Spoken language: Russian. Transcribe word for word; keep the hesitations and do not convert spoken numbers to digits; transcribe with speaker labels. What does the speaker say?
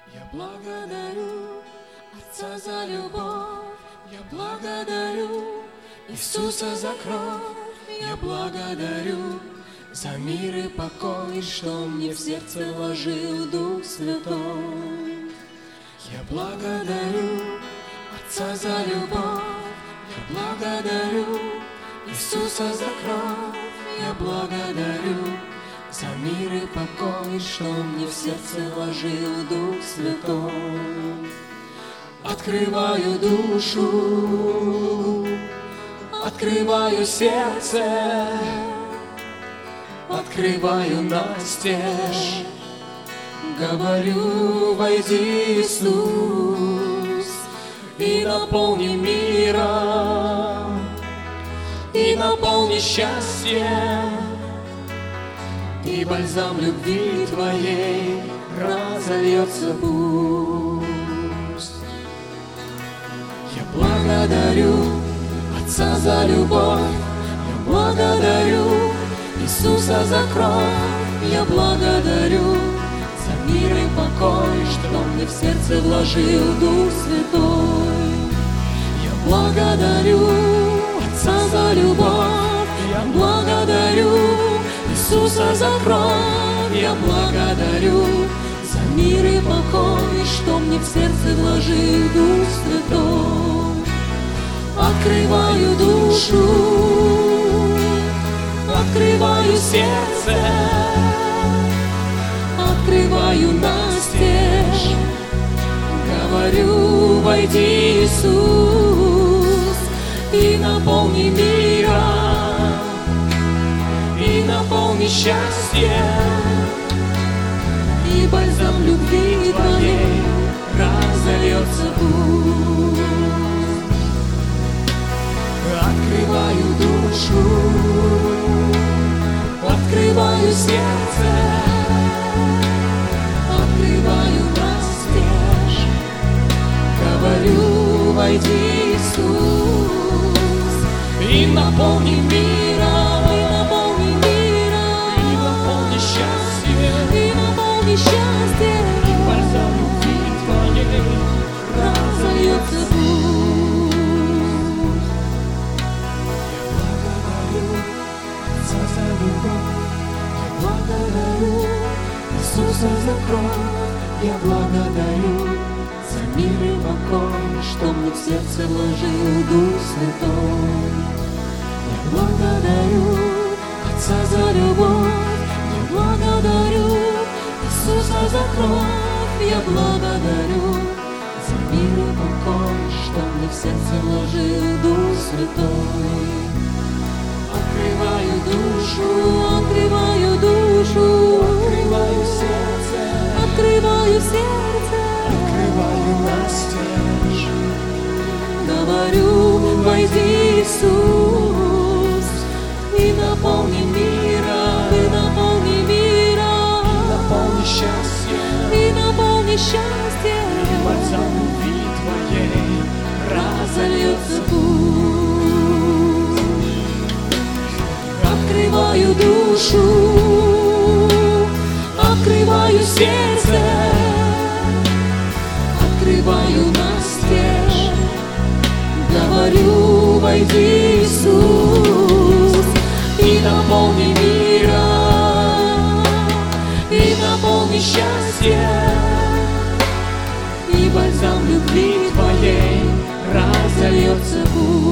Speaker 1: Я благодарю Отца за любовь, я благодарю Иисуса за кровь, я благодарю за мир и покой, что мне в сердце вложил Дух Святой. Я благодарю Отца за любовь, я благодарю Иисуса за кровь, я благодарю за мир и покой, что мне в сердце вложил Дух Святой. Открываю душу, открываю сердце, открываю настежь, говорю: войди, Иисус, и наполни миром, и наполни счастьем, и бальзам любви Твоей разольется пусть. Я благодарю Отца за любовь, я благодарю Иисуса за кровь, я благодарю за мир и покой, что мне в сердце вложил Дух Святой. Я благодарю Отца за любовь, я благодарю Иисуса за кровь, я благодарю за мир и покой, что мне в сердце вложил Дух Святой. Открываю душу, открываю сердце, открываю настежь, говорю: войди, Иисус, и наполни миром, и наполни счастьем, и бальзам любви Твоей разольется пусть. Открываю душу, открываю сердце, открываю настежь, говорю: войди, Иисус, и наполни миром, и наполни миром, и наполни счастьем, и наполни счастьем, и бальзам любви Твоей разольется пусть. Я благодарю Иисуса за кровь, я благодарю за мир и покой, что мне в сердце вложил Дух Святой. Я благодарю Отца за любовь, я благодарю Иисуса за кровь, я благодарю за мир и покой, что мне в сердце вложил Дух Святой. Открываю душу, открываю душу, открываю сердце, открываю сердце, открываю настежь, говорю: войди, Иисус, и наполни миром, и наполни миром, и наполни счастьем, и наполни счастьем, и бальзам любви Твоей разольется пусть. Открываю душу, открываю сердце, открываю настежь, говорю: войди, Иисус, и наполни миром, и наполни счастьем, и бальзам любви Твоей разольется пусть.